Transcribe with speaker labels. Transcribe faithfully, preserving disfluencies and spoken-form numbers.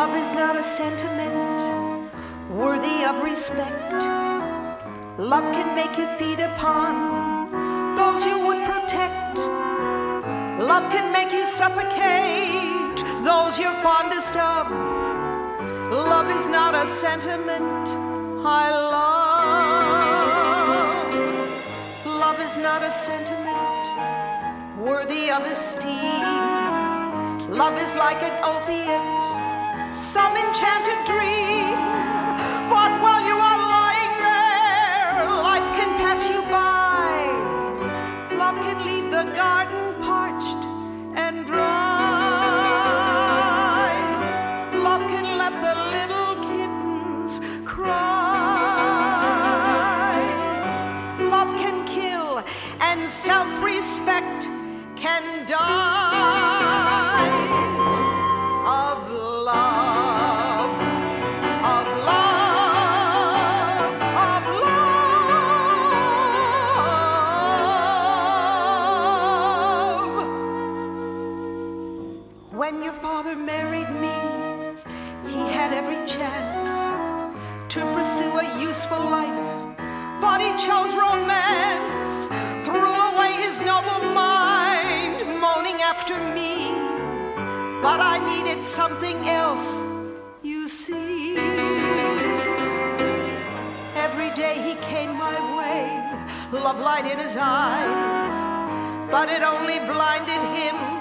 Speaker 1: Love is not a sentiment worthy of respect. Love can make you feed upon those you would protect. Love can make you suffocate those you're fondest of. Love is not a sentiment I love. Love is not a sentiment worthy of esteem. Love is like an opiate, some enchanted dream. But while you are lying there, life can pass you by. Love can leave the garden parched and dry. Love can let the little kittens cry. Love can kill and self-respect can die. Of love, of love, of love. When your father married me, he had every chance to pursue a useful life, but he chose romance, threw away his noble mind, moaning after me. But I needed something else, you see. Every day he came my way, love light in his eyes, but it only blinded him